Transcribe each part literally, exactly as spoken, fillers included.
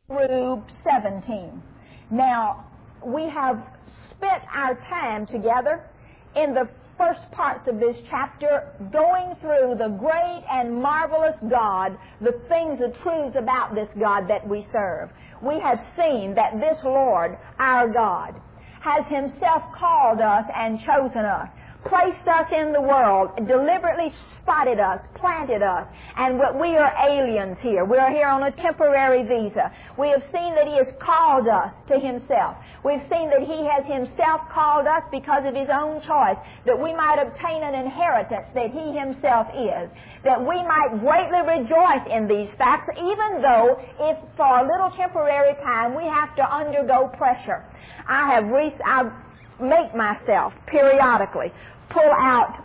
through seventeen. Now, we have spent our time together in the first parts of this chapter going through the great and marvelous God, the things, the truths about this God that we serve. We have seen that this Lord, our God, has Himself called us and chosen us, placed us in the world, deliberately spotted us, planted us, and what we are aliens here. We are here on a temporary visa. We have seen that He has called us to Himself. We've seen that He has Himself called us because of His own choice, that we might obtain an inheritance that He Himself is, that we might greatly rejoice in these facts, even though if for a little temporary time we have to undergo pressure. I have re- I make myself periodically pull out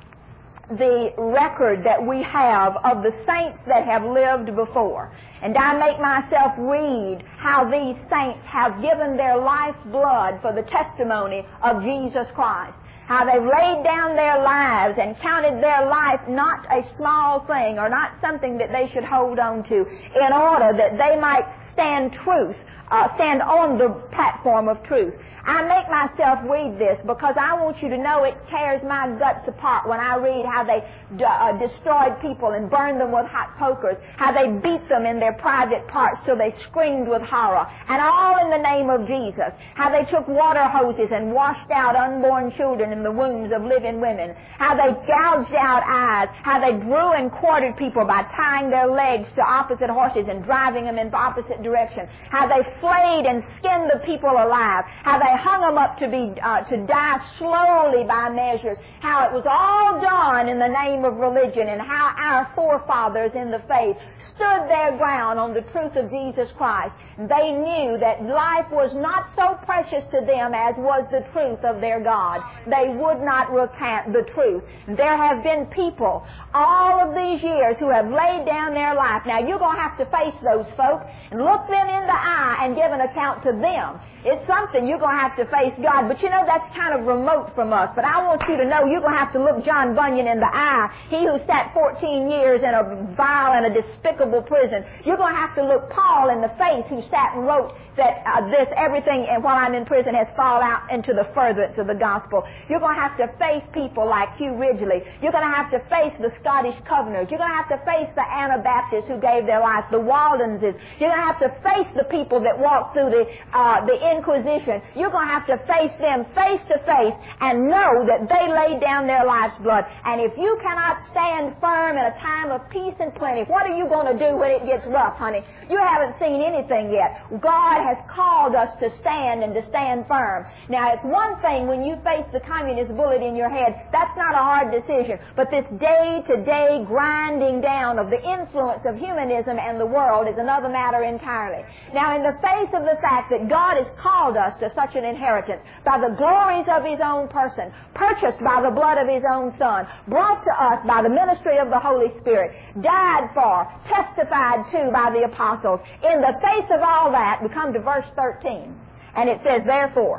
the record that we have of the saints that have lived before. And I make myself read how these saints have given their life's blood for the testimony of Jesus Christ. How they've laid down their lives and counted their life not a small thing or not something that they should hold on to in order that they might stand truth, uh, stand on the platform of truth. I make myself read this because I want you to know it tears my guts apart when I read how they d- uh, destroyed people and burned them with hot pokers, how they beat them in their private parts till they screamed with horror, and all in the name of Jesus. How they took water hoses and washed out unborn children in the wombs of living women. How they gouged out eyes. How they drew and quartered people by tying their legs to opposite horses and driving them in opposite directions. How they flayed and skinned the people alive. How they hung them up to be uh, to die slowly by measures. How it was all done in the name of religion, and how our forefathers in the faith stood their ground on the truth of Jesus Christ. They knew that life was not so precious to them as was the truth of their God. They would not recant the truth. There have been people all of these years who have laid down their life. Now, you're going to have to face those folks and look them in the eye and give an account to them. It's something you're going to have to face God, but you know that's kind of remote from us. But I want you to know you're going to have to look John Bunyan in the eye, he who sat fourteen years in a vile and a despicable prison. You're going to have to look Paul in the face, who sat and wrote that uh, this everything and while I'm in prison has fallen out into the furtherance of the gospel. You're going to have to face people like Hugh Ridgely. You're going to have to face the Scottish Covenants. You're going to have to face the Anabaptists who gave their life, the Waldenses. You're going to have to face the people that walked through the uh, the Inquisition. You're going to have to face them face to face and know that they laid down their life's blood. And if you cannot stand firm in a time of peace and plenty, what are you going to do when it gets rough, honey? You haven't seen anything yet. God has called us to stand and to stand firm. Now, it's one thing when you face the communist bullet in your head. That's not a hard decision. But this day-to-day grinding down of the influence of humanism and the world is another matter entirely. Now, in the face of the fact that God has called us to such an inheritance by the glories of His own person, purchased by the blood of His own Son, brought to us by the ministry of the Holy Spirit, died for, testified to by the apostles. In the face of all that, we come to verse thirteen, and it says, therefore,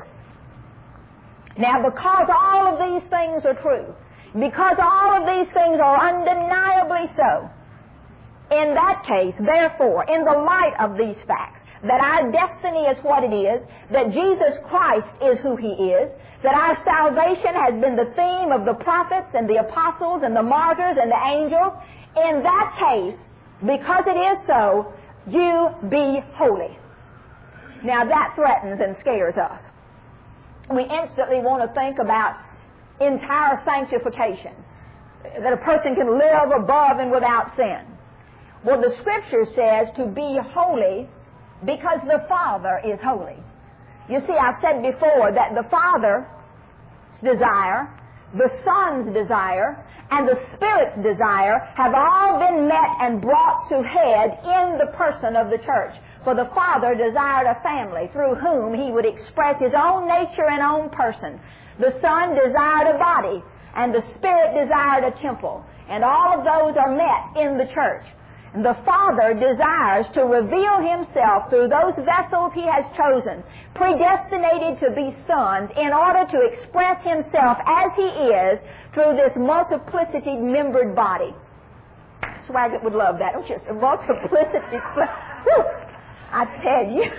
now because all of these things are true, because all of these things are undeniably so, in that case, therefore, in the light of these facts, that our destiny is what it is, that Jesus Christ is who He is, that our salvation has been the theme of the prophets and the apostles and the martyrs and the angels, in that case, because it is so, you be holy. Now that threatens and scares us. We instantly want to think about entire sanctification, that a person can live above and without sin. Well, the Scripture says to be holy because the Father is holy. You see, I've said before that the Father's desire, the Son's desire, and the Spirit's desire have all been met and brought to head in the person of the church. For the Father desired a family through whom He would express His own nature and own person. The Son desired a body, and the Spirit desired a temple. And all of those are met in the church. The Father desires to reveal Himself through those vessels He has chosen, predestinated to be sons, in order to express Himself as He is through this multiplicity-membered body. Swaggart would love that, don't you? A multiplicity. I tell you,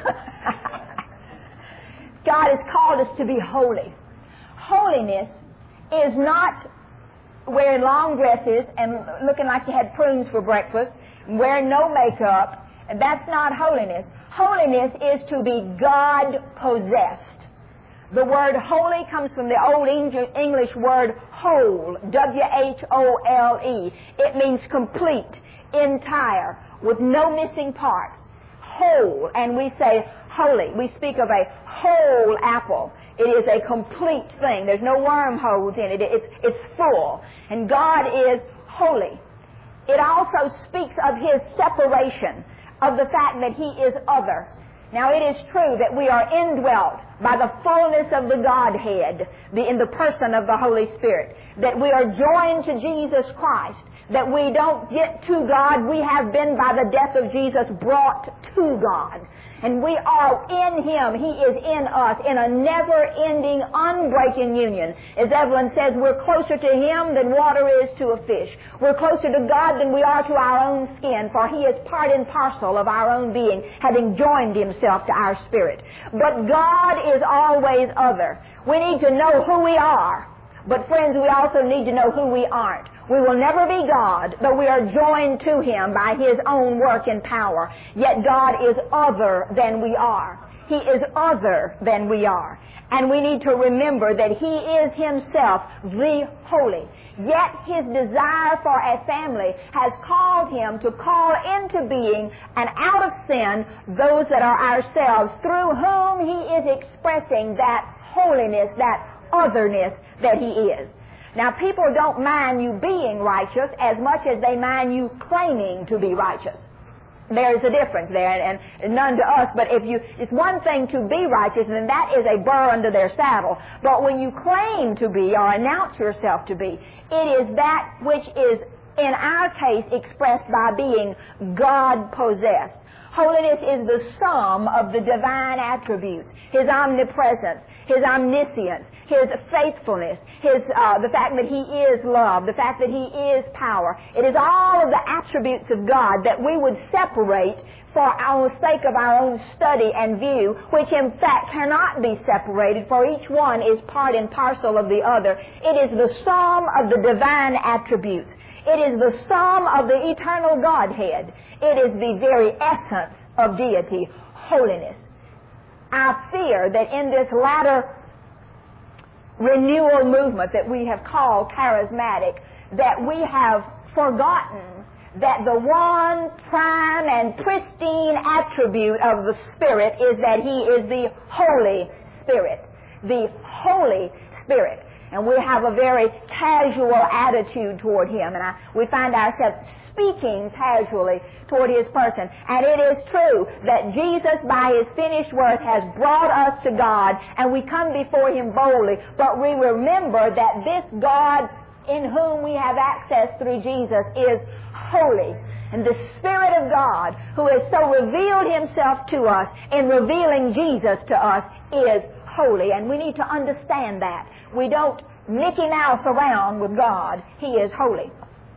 God has called us to be holy. Holiness is not wearing long dresses and looking like you had prunes for breakfast, wearing no makeup. That's not holiness. Holiness is to be God-possessed. The word holy comes from the Old English word whole, W H O L E. It means complete, entire, with no missing parts. Whole, and we say holy. We speak of a whole apple. It is a complete thing. There's no wormholes in it. It's, it's full. And God is holy. It also speaks of His separation, of the fact that He is other. Now, it is true that we are indwelt by the fullness of the Godhead, the, in the person of the Holy Spirit, that we are joined to Jesus Christ, that we don't get to God. We have been, by the death of Jesus, brought to God. And we are in Him. He is in us in a never-ending, unbreaking union. As Evelyn says, we're closer to Him than water is to a fish. We're closer to God than we are to our own skin, for He is part and parcel of our own being, having joined Himself to our spirit. But God is always other. We need to know who we are. But friends, we also need to know who we aren't. We will never be God, but we are joined to Him by His own work and power. Yet God is other than we are. He is other than we are. And we need to remember that He is Himself the holy. Yet His desire for a family has called Him to call into being and out of sin those that are ourselves, through whom He is expressing that holiness, that otherness that He is. Now, people don't mind you being righteous as much as they mind you claiming to be righteous. There's a difference there, and, and none to us, but if you, it's one thing to be righteous, and that is a burr under their saddle. But when you claim to be or announce yourself to be, it is that which is, in our case, expressed by being God-possessed. Holiness is the sum of the divine attributes, His omnipresence, His omniscience, His faithfulness, His uh, the fact that He is love, the fact that He is power. It is all of the attributes of God that we would separate for our sake of our own study and view, which in fact cannot be separated, for each one is part and parcel of the other. It is the sum of the divine attributes. It is the sum of the eternal Godhead. It is the very essence of deity, holiness. I fear that in this latter renewal movement that we have called charismatic, that we have forgotten that the one prime and pristine attribute of the Spirit is that He is the Holy Spirit. The Holy Spirit. And we have a very casual attitude toward Him. And I, we find ourselves speaking casually toward His person. And it is true that Jesus, by His finished work, has brought us to God, and we come before Him boldly. But we remember that this God in whom we have access through Jesus is holy. And the Spirit of God, who has so revealed Himself to us in revealing Jesus to us, is holy. And we need to understand that. We don't Mickey Mouse around with God. He is holy.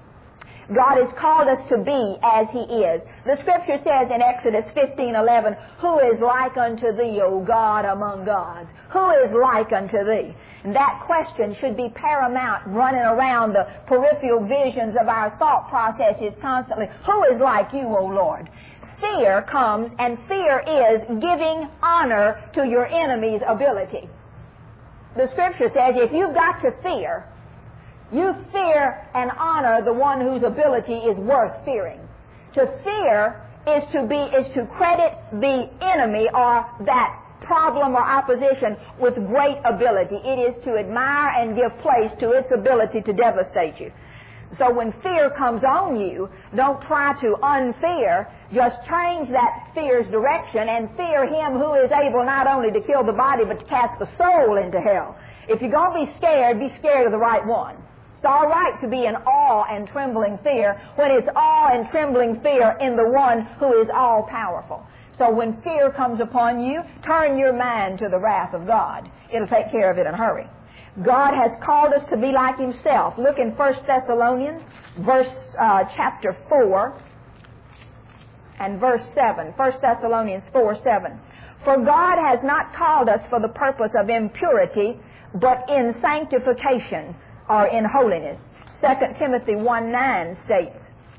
God has called us to be as He is. The Scripture says in Exodus fifteen eleven, "Who is like unto Thee, O God, among gods? Who is like unto Thee?" And that question should be paramount, running around the peripheral visions of our thought processes constantly. Who is like You, O Lord? Fear comes, and fear is giving honor to your enemy's ability. The Scripture says if you've got to fear, you fear and honor the one whose ability is worth fearing. To fear is to be is to credit the enemy or that problem or opposition with great ability. It is to admire and give place to its ability to devastate you. So when fear comes on you, don't try to unfear. Just change that fear's direction and fear Him who is able not only to kill the body but to cast the soul into hell. If you're going to be scared, be scared of the right one. It's all right to be in awe and trembling fear when it's awe and trembling fear in the one who is all-powerful. So when fear comes upon you, turn your mind to the wrath of God. It'll take care of it in a hurry. God has called us to be like Himself. Look in First Thessalonians, verse uh, chapter four, and verse seven. First Thessalonians four seven. For God has not called us for the purpose of impurity, but in sanctification, or in holiness. Second Timothy one nine states,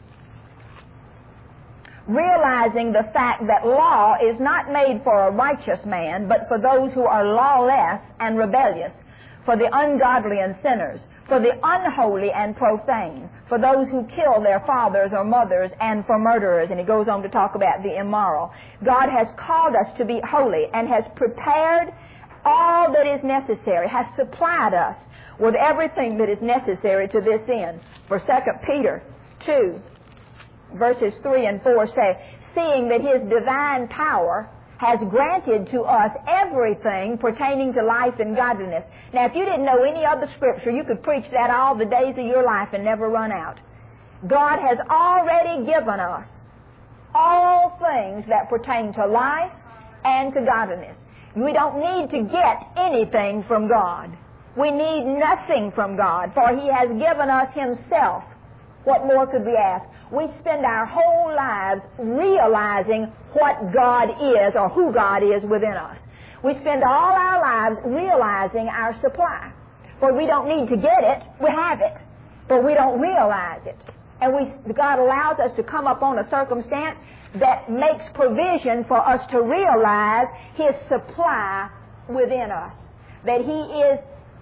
realizing the fact that law is not made for a righteous man, but for those who are lawless and rebellious, for the ungodly and sinners, for the unholy and profane, for those who kill their fathers or mothers, and for murderers. And he goes on to talk about the immoral. God has called us to be holy and has prepared all that is necessary, has supplied us with everything that is necessary to this end. For Second Peter two, verses three and four say, seeing that his divine power has granted to us everything pertaining to life and godliness. Now, if you didn't know any other scripture, you could preach that all the days of your life and never run out. God has already given us all things that pertain to life and to godliness. We don't need to get anything from God. We need nothing from God, for he has given us himself. What more could we ask? We spend our whole lives realizing what God is or who God is within us. We spend all our lives realizing our supply. For we don't need to get it, we have it. But we don't realize it. And we, God allows us to come upon a circumstance that makes provision for us to realize his supply within us. That he is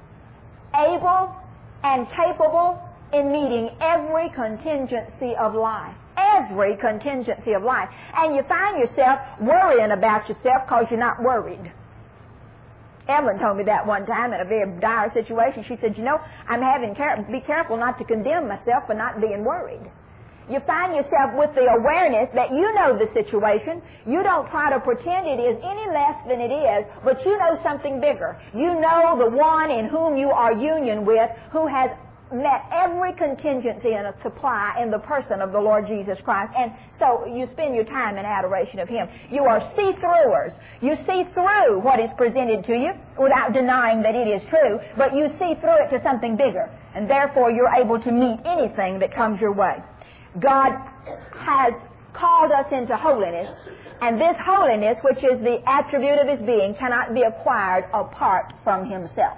able and capable in meeting every contingency of life. Every contingency of life. And you find yourself worrying about yourself because you're not worried. Evelyn told me that one time in a very dire situation. She said, you know, I'm having care- be careful not to condemn myself for not being worried. You find yourself with the awareness that you know the situation. You don't try to pretend it is any less than it is, but you know something bigger. You know the one in whom you are union with, who has met every contingency and a supply in the person of the Lord Jesus Christ. And so you spend your time in adoration of him. You are see-throughers. You see through what is presented to you without denying that it is true, but you see through it to something bigger. And therefore you're able to meet anything that comes your way. God has called us into holiness, and this holiness, which is the attribute of his being, cannot be acquired apart from himself.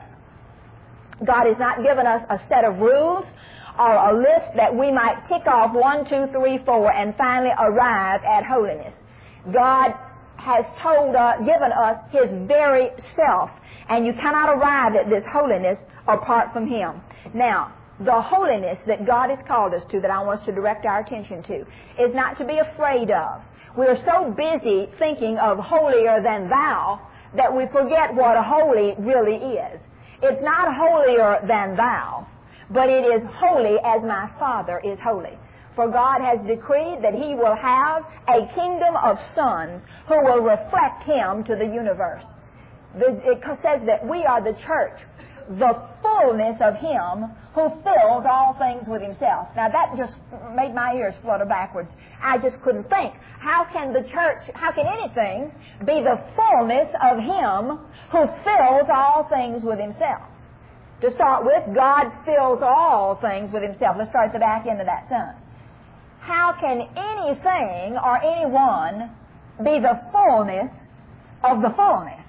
God has not given us a set of rules or a list that we might tick off one, two, three, four, and finally arrive at holiness. God has told us, given us his very self, and you cannot arrive at this holiness apart from him. Now, the holiness that God has called us to, that I want us to direct our attention to, is not to be afraid of. We are so busy thinking of holier than thou that we forget what a holy really is. It's not holier than thou, but it is holy as my Father is holy. For God has decreed that he will have a kingdom of sons who will reflect him to the universe. It says that we are the church, the fullness of him who fills all things with himself. Now that just made my ears flutter backwards. I just couldn't think. How can the church, how can anything be the fullness of him who fills all things with himself? To start with, God fills all things with himself. Let's start at the back end of that sentence. How can anything or anyone be the fullness of the fullness?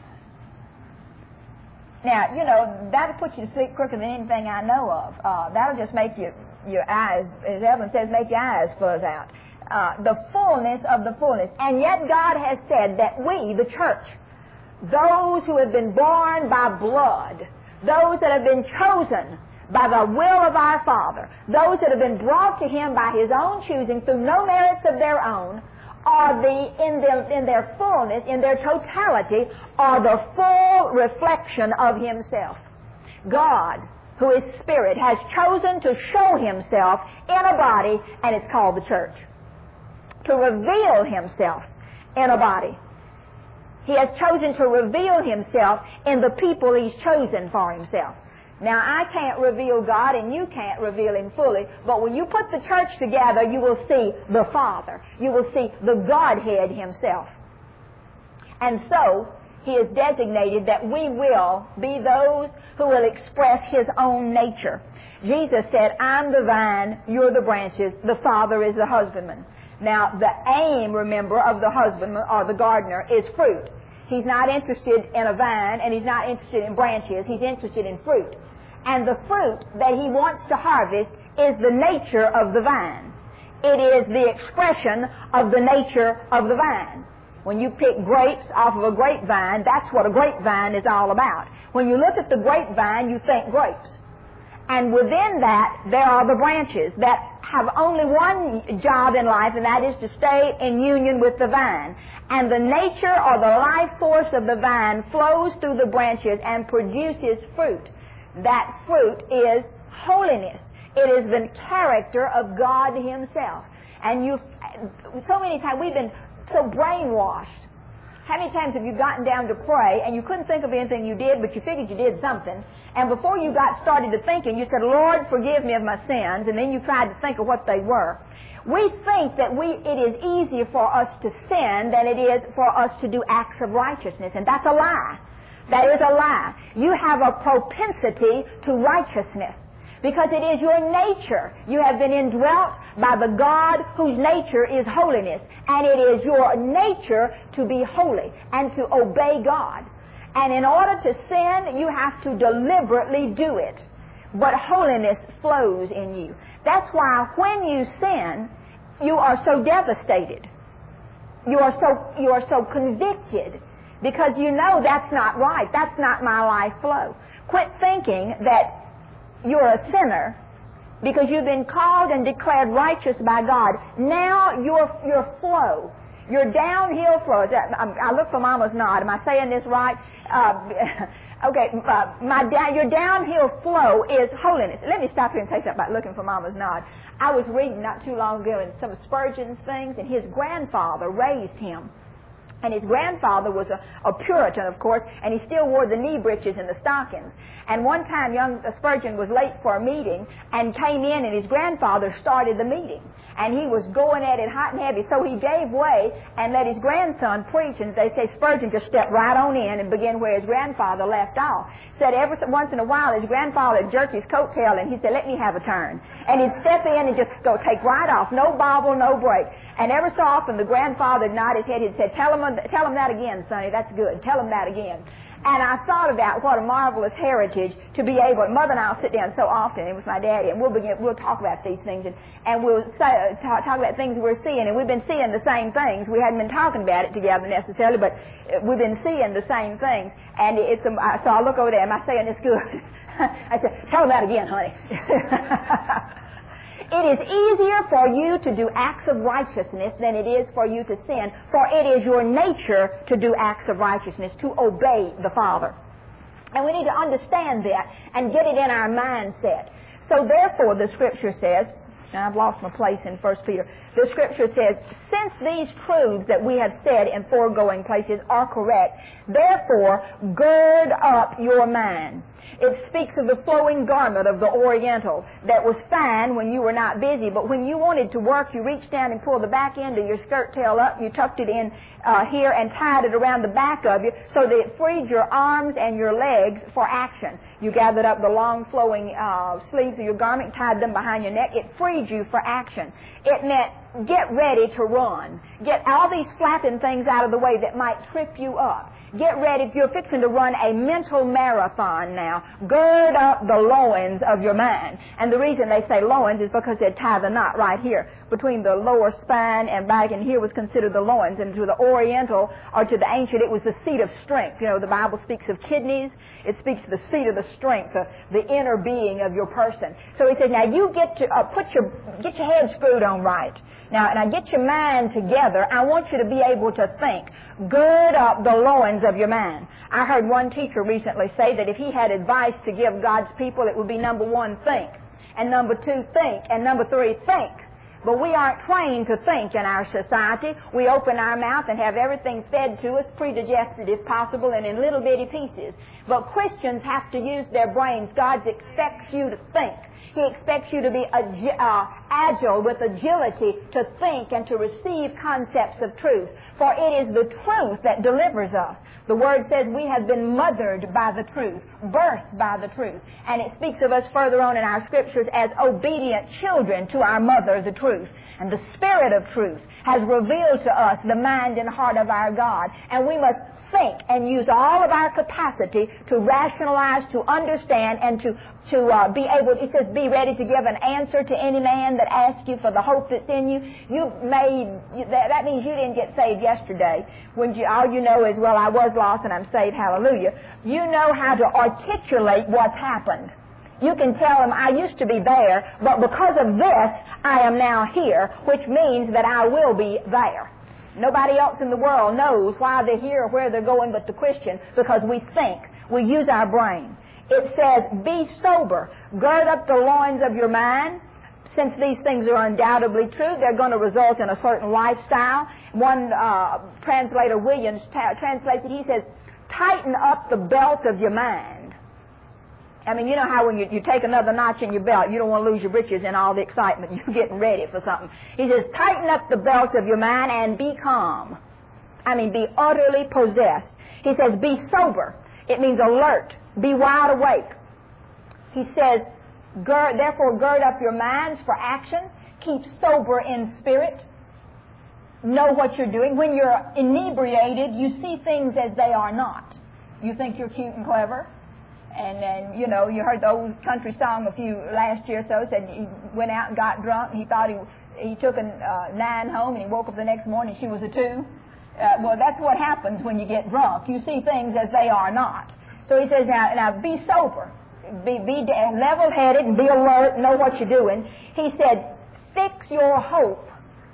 Now, you know, that'll put you to sleep quicker than anything I know of. Uh, that'll just make you, your eyes, as Evelyn says, make your eyes fuzz out. Uh, the fullness of the fullness. And yet God has said that we, the church, those who have been born by blood, those that have been chosen by the will of our Father, those that have been brought to him by his own choosing through no merits of their own, are the, in their, in their fullness, in their totality, are the full reflection of himself. God, who is Spirit, has chosen to show himself in a body, and it's called the church. To reveal himself in a body. He has chosen to reveal himself in the people he's chosen for himself. Now, I can't reveal God, and you can't reveal him fully, but when you put the church together, you will see the Father. You will see the Godhead himself. And so, he has designated that we will be those who will express his own nature. Jesus said, I'm the vine, you're the branches, the Father is the husbandman. Now, the aim, remember, of the husbandman or the gardener is fruit. He's not interested in a vine, and he's not interested in branches. He's interested in fruit. And the fruit that he wants to harvest is the nature of the vine. It is the expression of the nature of the vine. When you pick grapes off of a grapevine, that's what a grapevine is all about. When you look at the grapevine, you think grapes. And within that, there are the branches that have only one job in life, and that is to stay in union with the vine. And the nature or the life force of the vine flows through the branches and produces fruit. That fruit is holiness. It is the character of God Himself. And you, so many times we've been so brainwashed. How many times have you gotten down to pray and you couldn't think of anything you did, but you figured you did something, and before you got started to thinking, you said, Lord, forgive me of my sins, and then you tried to think of what they were. We think that we it is easier for us to sin than it is for us to do acts of righteousness, and that's a lie. That is a lie. You have a propensity to righteousness, because it is your nature. You have been indwelt by the God whose nature is holiness. And it is your nature to be holy and to obey God. And in order to sin, you have to deliberately do it. But holiness flows in you. That's why when you sin, you are so devastated. You are so, you are so convicted, because you know that's not right. That's not my life flow. Quit thinking that you're a sinner because you've been called and declared righteous by God. Now your your flow, your downhill flow. I look for Mama's nod. Am I saying this right? Uh, okay, uh, my down, your downhill flow is holiness. Let me stop here and say something about looking for Mama's nod. I was reading not too long ago in some of Spurgeon's things, and his grandfather raised him. And his grandfather was a, a Puritan, of course, and he still wore the knee breeches and the stockings. And one time young Spurgeon was late for a meeting and came in, and his grandfather started the meeting. And he was going at it hot and heavy, so he gave way and let his grandson preach. And they say Spurgeon just stepped right on in and began where his grandfather left off. Said every once in a while his grandfather would jerk his coattail, and he said, let me have a turn. And he'd step in and just go take right off, no bobble, no break. And every so often the grandfather would nod his head. He'd say, tell him, tell him that again, Sonny, that's good. Tell him that again. And I thought about what a marvelous heritage to be able. Mother and I'll sit down so often, and with my daddy, and we'll begin. We'll talk about these things, and, and we'll say, talk, talk about things we're seeing, and we've been seeing the same things. We hadn't been talking about it together necessarily, but we've been seeing the same things. And it's a, so I look over there. Am I saying this good? I said, tell him that again, honey. It is easier for you to do acts of righteousness than it is for you to sin, for it is your nature to do acts of righteousness, to obey the Father. And we need to understand that and get it in our mindset. So therefore, the Scripture says, and I've lost my place in First Peter, the Scripture says, since these truths that we have said in foregoing places are correct, therefore gird up your mind. It speaks of the flowing garment of the Oriental that was fine when you were not busy, but when you wanted to work, you reached down and pulled the back end of your skirt tail up, you tucked it in uh, here and tied it around the back of you so that it freed your arms and your legs for action. You gathered up the long flowing uh, sleeves of your garment, tied them behind your neck. It freed you for action. It meant get ready to run. Get all these flapping things out of the way that might trip you up. Get ready. If you're fixing to run a mental marathon now, gird up the loins of your mind. And the reason they say loins is because they tie the knot right here between the lower spine and back, and here was considered the loins. And to the Oriental or to the ancient, it was the seat of strength. You know, the Bible speaks of kidneys. It speaks of the seat of the strength, the, the inner being of your person. So he said, now you get to uh, put your get your head screwed on right. Now, and I get your mind together. I want you to be able to think. Gird up the loins of your mind. I heard one teacher recently say that if he had advice to give God's people, it would be number one, think. And number two, think. And number three, think. But we aren't trained to think in our society. We open our mouth and have everything fed to us, predigested if possible, and in little bitty pieces. But Christians have to use their brains. God expects you to think. He expects you to be agi- uh, agile with agility to think and to receive concepts of truth. For it is the truth that delivers us. The Word says we have been mothered by the truth, birthed by the truth. And it speaks of us further on in our Scriptures as obedient children to our mother, the truth. And the Spirit of truth has revealed to us the mind and heart of our God. And we must think and use all of our capacity to rationalize, to understand, and to to uh, be able, it says, be ready to give an answer to any man that asks you for the hope that's in you. You made, that, that means you didn't get saved yesterday. When you, all you know is, well, I was lost and I'm saved, hallelujah. You know how to articulate what's happened. You can tell them, I used to be there, but because of this, I am now here, which means that I will be there. Nobody else in the world knows why they're here or where they're going but the Christian, because we think. We use our brain. It says, be sober. Gird up the loins of your mind. Since these things are undoubtedly true, they're going to result in a certain lifestyle. One uh, translator, Williams, ta- translates it. He says, tighten up the belt of your mind. I mean, you know how when you, you take another notch in your belt, you don't want to lose your britches in all the excitement. You're getting ready for something. He says, tighten up the belt of your mind and be calm. I mean, be utterly possessed. He says, be sober. It means alert. Be wide awake. He says, gird, therefore gird up your minds for action. Keep sober in spirit. Know what you're doing. When you're inebriated, you see things as they are not. You think you're cute and clever. And then, you know, you heard the old country song a few last year or so, said he went out and got drunk, and he thought he he took a uh, nine home, and he woke up the next morning, she was a two. Uh, well, that's what happens when you get drunk. You see things as they are not. So he says, now, now be sober, be, be level-headed, and be alert, know what you're doing. He said, fix your hope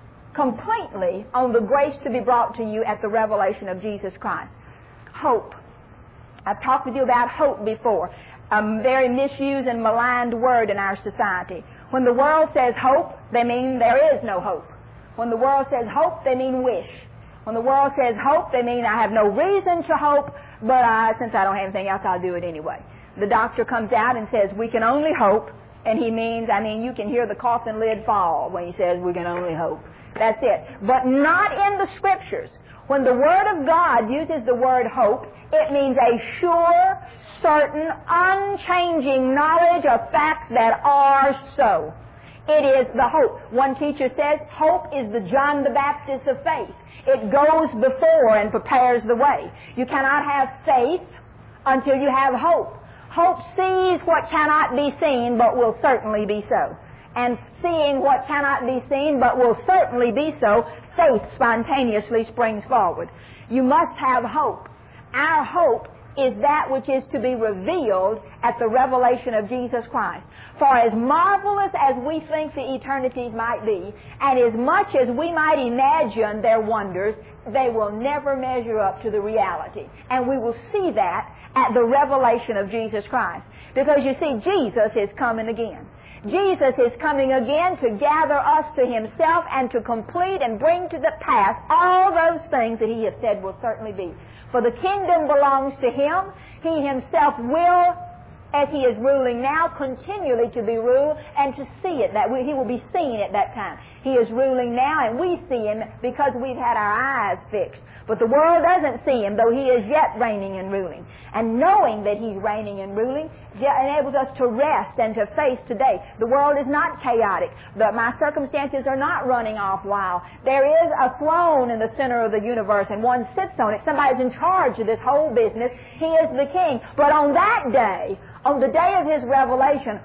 completely on the grace to be brought to you at the revelation of Jesus Christ. Hope. I've talked with you about hope before, a very misused and maligned word in our society. When the world says hope, they mean there is no hope. When the world says hope, they mean wish. When the world says hope, they mean I have no reason to hope, but I, since I don't have anything else, I'll do it anyway. The doctor comes out and says, we can only hope, and he means, I mean, you can hear the coffin lid fall when he says we can only hope. That's it. But not in the Scriptures. When the Word of God uses the word hope, it means a sure, certain, unchanging knowledge of facts that are so. It is the hope. One teacher says, hope is the John the Baptist of faith. It goes before and prepares the way. You cannot have faith until you have hope. Hope sees what cannot be seen, but will certainly be so. And seeing what cannot be seen, but will certainly be so, faith spontaneously springs forward. You must have hope. Our hope is that which is to be revealed at the revelation of Jesus Christ. For as marvelous as we think the eternities might be, and as much as we might imagine their wonders, they will never measure up to the reality. And we will see that at the revelation of Jesus Christ. Because you see, Jesus is coming again. Jesus is coming again to gather us to Himself and to complete and bring to the pass all those things that He has said will certainly be. For the kingdom belongs to Him. He Himself will, as He is ruling now, continually to be ruled and to see it. That He will be seen at that time. He is ruling now and we see Him because we've had our eyes fixed. But the world doesn't see Him, though He is yet reigning and ruling. And knowing that He's reigning and ruling enables us to rest and to face today. The world is not chaotic. The, my circumstances are not running off wild. There is a throne in the center of the universe, and one sits on it. Somebody's in charge of this whole business. He is the King. But on that day, on the day of His revelation,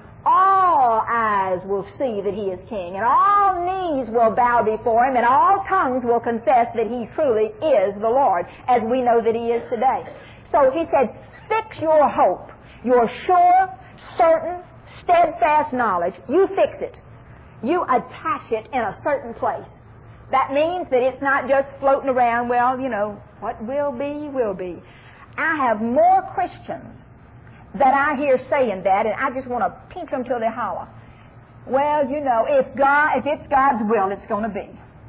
all eyes will see that He is King, and all knees will bow before Him, and all tongues will confess that He truly is the Lord, as we know that He is today. So He said, fix your hope, your sure, certain, steadfast knowledge. You fix it. You attach it in a certain place. That means that it's not just floating around, well, you know, what will be, will be. I have more Christians that I hear saying that, and I just want to pinch them till they holler. Well, you know, if God, if it's God's will, it's going to be.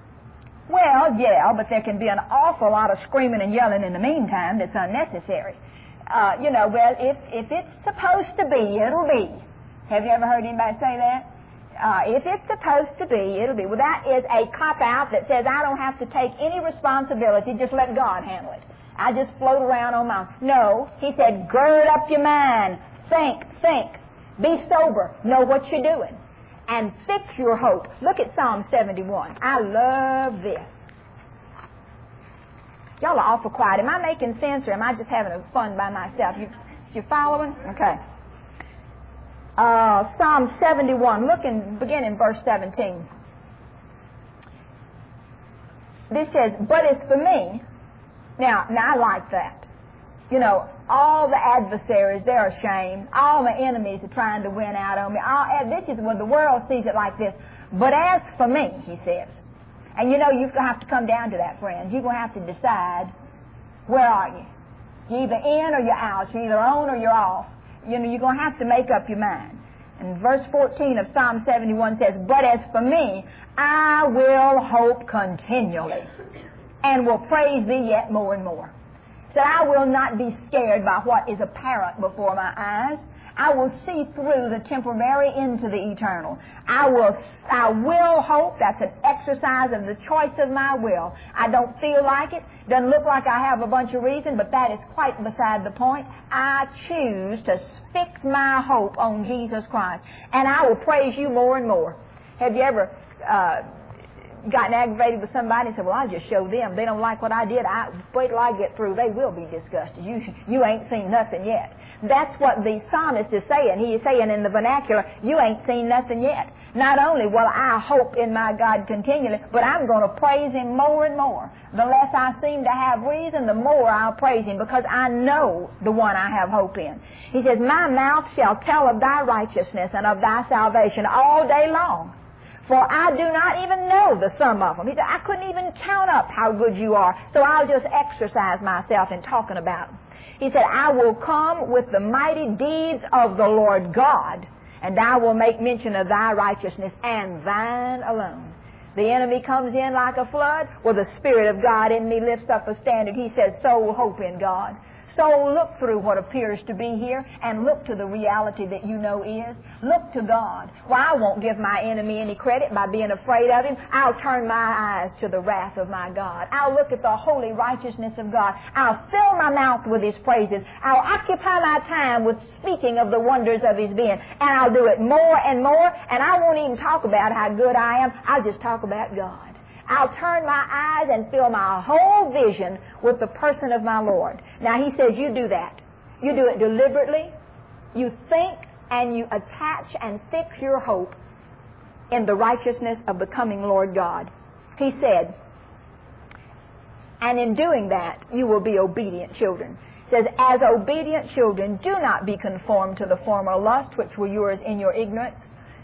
Well, yeah, but there can be an awful lot of screaming and yelling in the meantime that's unnecessary. Uh, you know, well, if, if it's supposed to be, it'll be. Have you ever heard anybody say that? Uh, if it's supposed to be, it'll be. Well, that is a cop-out that says I don't have to take any responsibility, just let God handle it. I just float around on my own. No, he said, gird up your mind. Think, think. Be sober. Know what you're doing. And fix your hope. Look at Psalm seventy-one. I love this. Y'all are awful quiet. Am I making sense or am I just having fun by myself? You, you following? Okay. Uh, Psalm seventy-one. Look and begin in verse seventeen. This says, but it's for me. Now, now I like that. You know, all the adversaries, they're ashamed. All my enemies are trying to win out on me. All, this is when the world sees it like this. But as for me, he says. And you know, you're going to have to come down to that, friends. You're going to have to decide, where are you? You're either in or you're out. You're either on or you're off. You know, you're going to have to make up your mind. And verse fourteen of Psalm seventy-one says, but as for me, I will hope continually, and will praise thee yet more and more. That I will not be scared by what is apparent before my eyes. I will see through the temporary into the eternal. I will, I will hope. That's an exercise of the choice of my will. I don't feel like it. Doesn't look like I have a bunch of reason, but that is quite beside the point. I choose to fix my hope on Jesus Christ, and I will praise you more and more. Have you ever uh, gotten aggravated with somebody and said, well, I'll just show them. They don't like what I did. I, wait till I get through. They will be disgusted. You, you ain't seen nothing yet. That's what the psalmist is saying. He is saying in the vernacular, you ain't seen nothing yet. Not only will I hope in my God continually, but I'm going to praise Him more and more. The less I seem to have reason, the more I'll praise Him, because I know the one I have hope in. He says, my mouth shall tell of thy righteousness and of thy salvation all day long. For I do not even know the sum of them. He said, I couldn't even count up how good you are, so I'll just exercise myself in talking about them. He said, I will come with the mighty deeds of the Lord God, and I will make mention of thy righteousness and thine alone. The enemy comes in like a flood. Well, the Spirit of God in me lifts up a standard. He says, so hope in God. So look through what appears to be here and look to the reality that you know is. Look to God. Well, I won't give my enemy any credit by being afraid of him. I'll turn my eyes to the wrath of my God. I'll look at the holy righteousness of God. I'll fill my mouth with His praises. I'll occupy my time with speaking of the wonders of His being. And I'll do it more and more. And I won't even talk about how good I am. I'll just talk about God. I'll turn my eyes and fill my whole vision with the person of my Lord. Now, he says you do that. You do it deliberately. You think and you attach and fix your hope in the righteousness of the coming Lord God. He said, and in doing that, you will be obedient children. He says, as obedient children, do not be conformed to the former lust which were yours in your ignorance.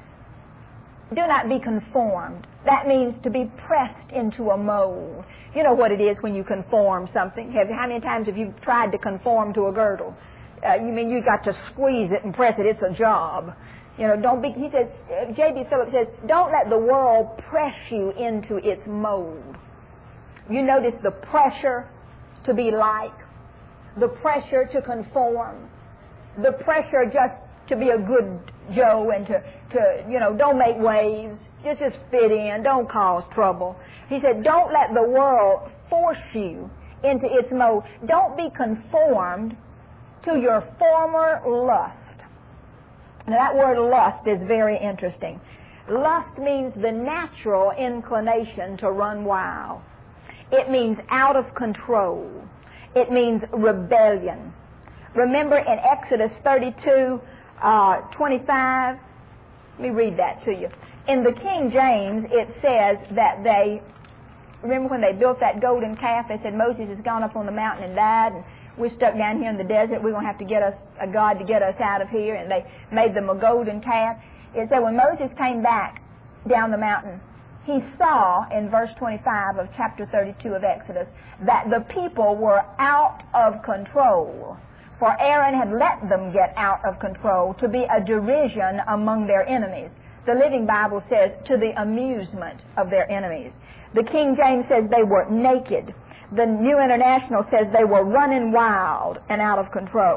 Do not be conformed. That means to be pressed into a mold. You know what it is when you conform something. Have, how many times have you tried to conform to a girdle? Uh, you mean you got to squeeze it and press it. It's a job. You know, don't be, he says, J B Phillips says, don't let the world press you into its mold. You notice the pressure to be like, the pressure to conform, the pressure just to be a good Joe and to, to, you know, don't make waves. Just, just fit in. Don't cause trouble. He said, don't let the world force you into its mold. Don't be conformed to your former lust. Now, that word lust is very interesting. Lust means the natural inclination to run wild. It means out of control. It means rebellion. Remember in Exodus thirty-two, Uh, twenty-five, let me read that to you. In the King James, it says that they, remember when they built that golden calf, they said Moses has gone up on the mountain and died, and we're stuck down here in the desert. We're going to have to get us a God to get us out of here, and they made them a golden calf. It said when Moses came back down the mountain, he saw in verse twenty-five of chapter thirty-two of Exodus that the people were out of control. For Aaron had let them get out of control to be a derision among their enemies. The Living Bible says, to the amusement of their enemies. The King James says they were naked. The New International says they were running wild and out of control.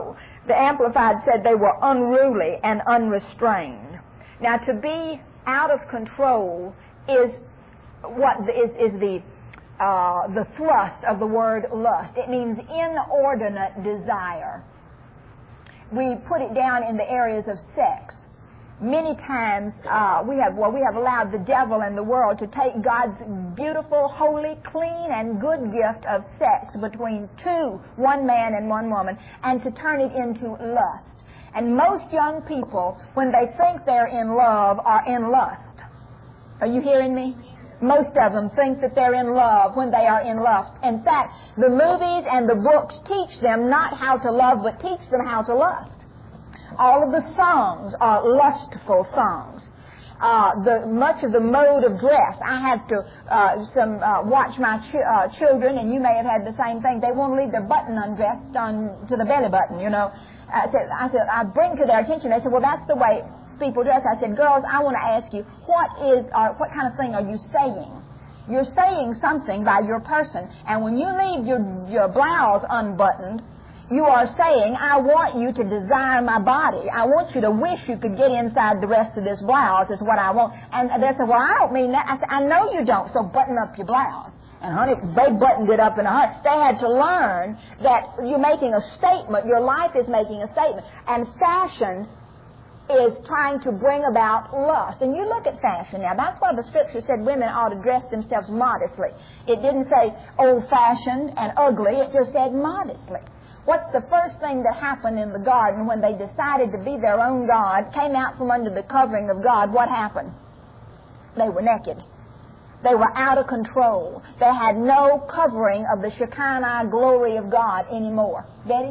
The Amplified said they were unruly and unrestrained. Now, to be out of control is what is, is the uh, the thrust of the word lust. It means inordinate desire. We put it down in the areas of sex. Many times uh, we have well we have allowed the devil and the world to take God's beautiful, holy, clean, and good gift of sex between two, one man and one woman, and to turn it into lust. And most young people, when they think they're in love, are in lust. Are you hearing me? Most of them think that they're in love when they are in lust. In fact, the movies and the books teach them not how to love, but teach them how to lust. All of the songs are lustful songs. Uh, the much of the mode of dress. I have to uh, some uh, watch my ch- uh, children, and you may have had the same thing. They won't leave their button undressed on to the belly button. You know, I said, I said, I bring to their attention. They said, "Well, that's the way people dress." I said, "Girls, I want to ask you, what is, or what kind of thing are you saying? You're saying something by your person, and when you leave your your blouse unbuttoned, you are saying, I want you to desire my body. I want you to wish you could get inside the rest of this blouse is what I want." And they said, "Well, I don't mean that." I said, "I know you don't, so button up your blouse." And honey, they buttoned it up in a hurry. They had to learn that you're making a statement. Your life is making a statement. And fashion is trying to bring about lust. And you look at fashion now. That's why the Scripture said women ought to dress themselves modestly. It didn't say old-fashioned and ugly. It just said modestly. What's the first thing that happened in the garden when they decided to be their own God, came out from under the covering of God? What happened? They were naked. They were out of control. They had no covering of the Shekinah glory of God anymore. Betty?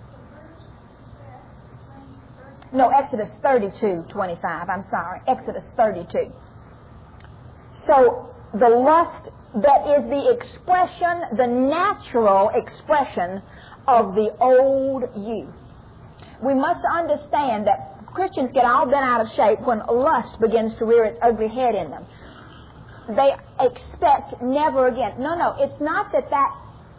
No, Exodus thirty-two twenty-five. I'm sorry. Exodus thirty-two. So the lust that is the expression, the natural expression of the old you. We must understand that Christians get all bent out of shape when lust begins to rear its ugly head in them. They expect never again. No, no, it's not that that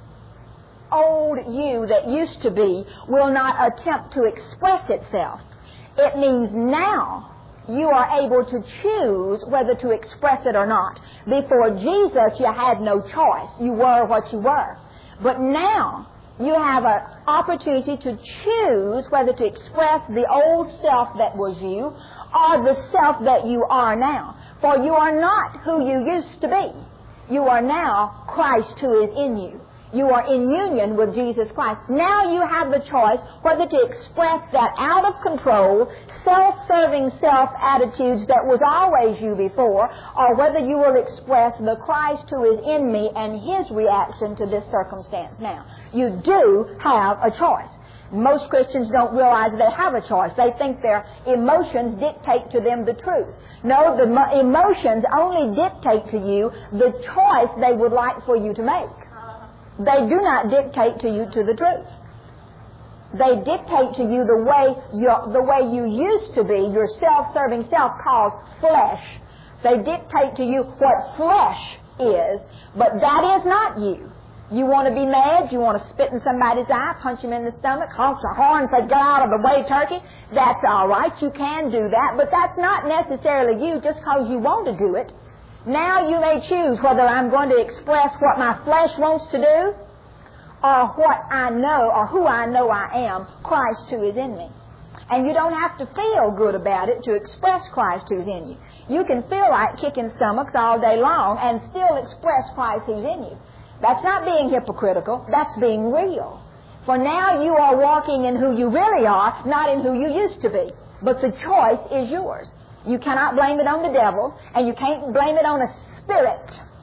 old you that used to be will not attempt to express itself. It means now you are able to choose whether to express it or not. Before Jesus, you had no choice. You were what you were. But now you have an opportunity to choose whether to express the old self that was you or the self that you are now. For you are not who you used to be. You are now Christ who is in you. You are in union with Jesus Christ. Now you have the choice whether to express that out of control, self-serving self attitudes that was always you before, or whether you will express the Christ who is in me and His reaction to this circumstance now. You do have a choice. Most Christians don't realize they have a choice. They think their emotions dictate to them the truth. No, the mo- emotions only dictate to you the choice they would like for you to make. They do not dictate to you to the truth. They dictate to you the way you the way you used to be, your self-serving self called flesh. They dictate to you what flesh is, but that is not you. You want to be mad, you want to spit in somebody's eye, punch him in the stomach, honk your horn, say, "Get out of the way, turkey." That's all right, you can do that, but that's not necessarily you just because you want to do it. Now you may choose whether I'm going to express what my flesh wants to do or what I know or who I know I am, Christ who is in me. And you don't have to feel good about it to express Christ who's in you. You can feel like kicking stomachs all day long and still express Christ who's in you. That's not being hypocritical. That's being real. For now you are walking in who you really are, not in who you used to be. But the choice is yours. You cannot blame it on the devil, and you can't blame it on a spirit.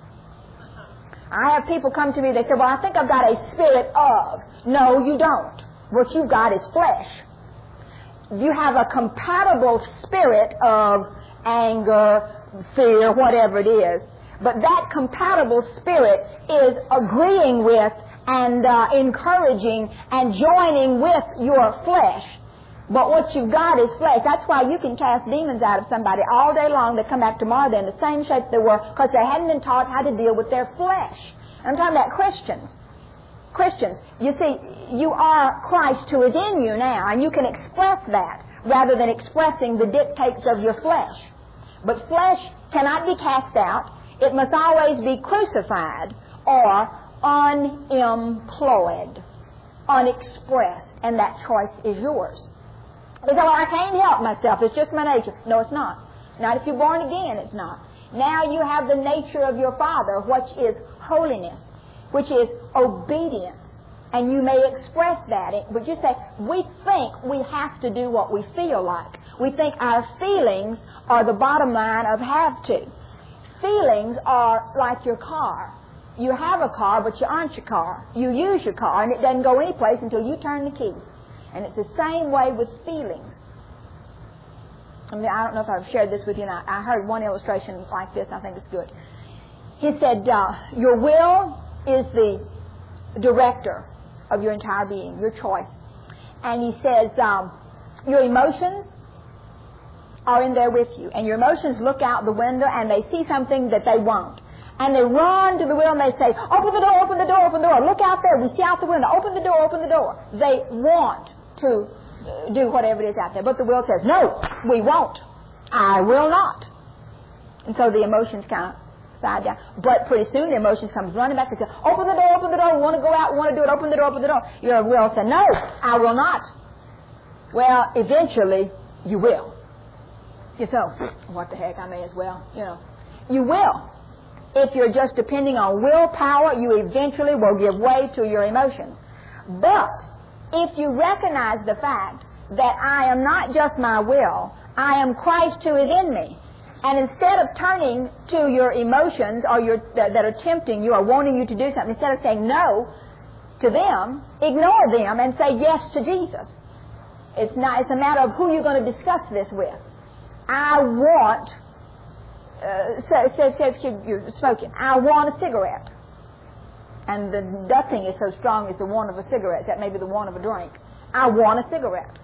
I have people come to me, they say, "Well, I think I've got a spirit of." No, you don't. What you've got is flesh. You have a compatible spirit of anger, fear, whatever it is. But that compatible spirit is agreeing with and uh, encouraging and joining with your flesh. But what you've got is flesh. That's why you can cast demons out of somebody all day long. They come back tomorrow, they're in the same shape they were because they hadn't been taught how to deal with their flesh. I'm talking about Christians. Christians, you see, you are Christ who is in you now, and you can express that rather than expressing the dictates of your flesh. But flesh cannot be cast out. It must always be crucified or unemployed, unexpressed, and that choice is yours. You say, well, I can't help myself. It's just my nature. No, it's not. Not if you're born again, it's not. Now you have the nature of your Father, which is holiness, which is obedience. And you may express that. But you say, we think we have to do what we feel like. We think our feelings are the bottom line of have to. Feelings are like your car. You have a car, but you aren't your car. You use your car, and it doesn't go anyplace until you turn the key. And it's the same way with feelings. I mean, I don't know if I've shared this with you, and I, I heard one illustration like this. I think it's good. He said, uh, your will is the director of your entire being, your choice. And he says, um, your emotions are in there with you. And your emotions look out the window and they see something that they want. And they run to the will and they say, open the door, open the door, open the door. Look out there. We see out the window. Open the door, open the door. They want to do whatever it is out there. But the will says, no, we won't. I will not. And so the emotions kind of side down. But pretty soon the emotions comes running back and says, open the door, open the door. We want to go out, we want to do it. Open the door, open the door. Your will said, no, I will not. Well, eventually you will. You know, what the heck, I may as well, you know. You will. If you're just depending on willpower, you eventually will give way to your emotions. But if you recognize the fact that I am not just my will, I am Christ who is in me, and instead of turning to your emotions or your that, that are tempting you or wanting you to do something, instead of saying no to them, ignore them and say yes to Jesus. It's not. It's a matter of who you're going to discuss this with. I want. Uh, so, so, so if you're smoking, I want a cigarette. And the nothing is so strong as the want of a cigarette. That may be the want of a drink. I want a cigarette.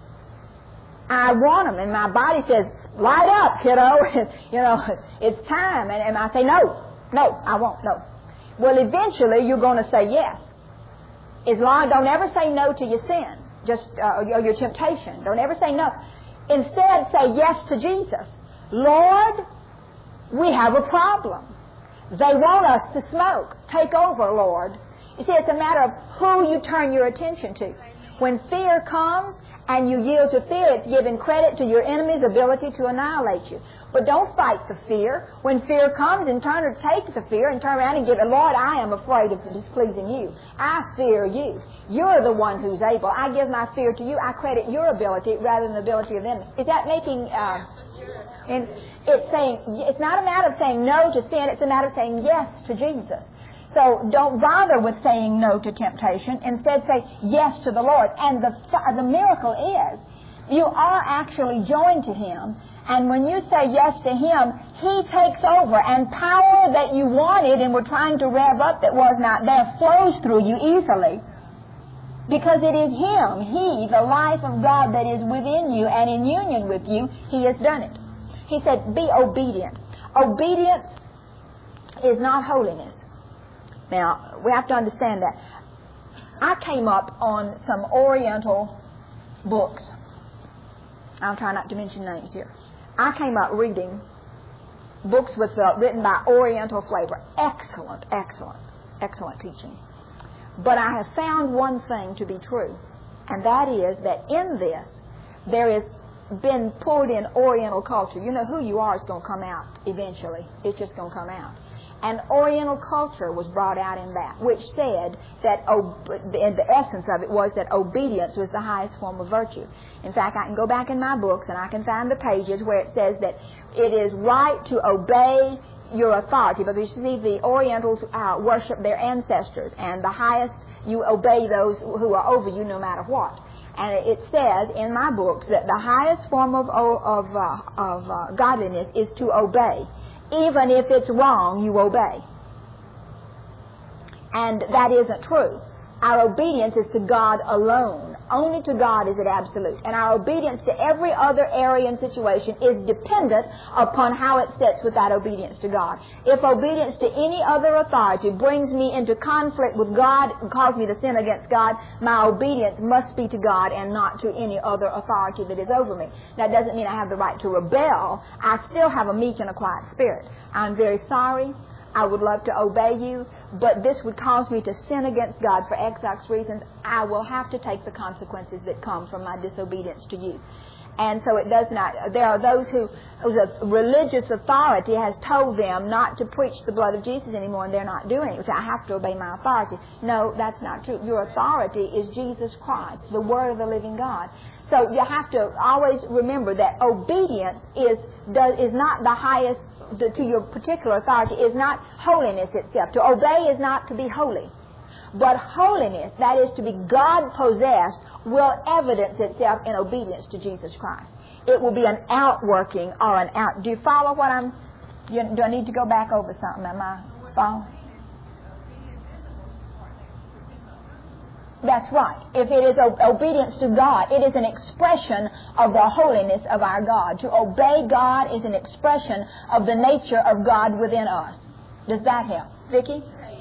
I want them, and my body says, light up, kiddo. You know, it's time. And, and I say, no, no, I won't, no. Well, eventually you're going to say yes. As long, don't ever say no to your sin, just uh, or your temptation. Don't ever say no. Instead, say yes to Jesus. Lord, we have a problem. They want us to smoke. Take over, Lord. You see, it's a matter of who you turn your attention to. When fear comes and you yield to fear, it's giving credit to your enemy's ability to annihilate you. But don't fight the fear. When fear comes, and turn or take the fear and turn around and give it, Lord, I am afraid of displeasing you. I fear you. You're the one who's able. I give my fear to you. I credit your ability rather than the ability of the enemy. Is that making... Uh, and it's saying, it's not a matter of saying no to sin, it's a matter of saying yes to Jesus. So don't bother with saying no to temptation. Instead say yes to the Lord. And the, the miracle is, you are actually joined to Him. And when you say yes to Him, He takes over. And power that you wanted and were trying to rev up that was not there flows through you easily. Because it is Him, He, the life of God that is within you and in union with you, He has done it. He said, be obedient. Obedience is not holiness. Now, we have to understand that. I came up on some Oriental books. I'll try not to mention names here. I came up reading books with uh, written by Oriental flavor. Excellent, excellent, excellent teaching. But I have found one thing to be true, and that is that in this, there has been pulled in Oriental culture. You know, who you are is going to come out eventually. It's just going to come out. And Oriental culture was brought out in that, which said that, ob- and the essence of it was that obedience was the highest form of virtue. In fact, I can go back in my books and I can find the pages where it says that it is right to obey your authority, because you see the Orientals uh, worship their ancestors, and the highest, you obey those who are over you no matter what. And it says in my books that the highest form of, of, uh, of uh, godliness is to obey. Even if it's wrong, you obey. And that isn't true. Our obedience is to God alone. Only to God is it absolute. And our obedience to every other area and situation is dependent upon how it sits with that obedience to God. If obedience to any other authority brings me into conflict with God and causes me to sin against God, my obedience must be to God and not to any other authority that is over me. That doesn't mean I have the right to rebel. I still have a meek and a quiet spirit. I'm very sorry. I would love to obey you, but this would cause me to sin against God for X, X reasons. I will have to take the consequences that come from my disobedience to you. And so it does not, there are those who, whose religious authority has told them not to preach the blood of Jesus anymore, and they're not doing it. So I have to obey my authority. No, that's not true. Your authority is Jesus Christ, the Word of the living God. So you have to always remember that obedience is, does, is not the highest The, to your particular authority is not holiness itself. To obey is not to be holy. But holiness, that is to be God-possessed, will evidence itself in obedience to Jesus Christ. It will be an outworking or an out... Do you follow what I'm... Do I need to go back over something? Am I following? That's right. If it is obedience to God, it is an expression of the holiness of our God. To obey God is an expression of the nature of God within us. Does that help? Vicki?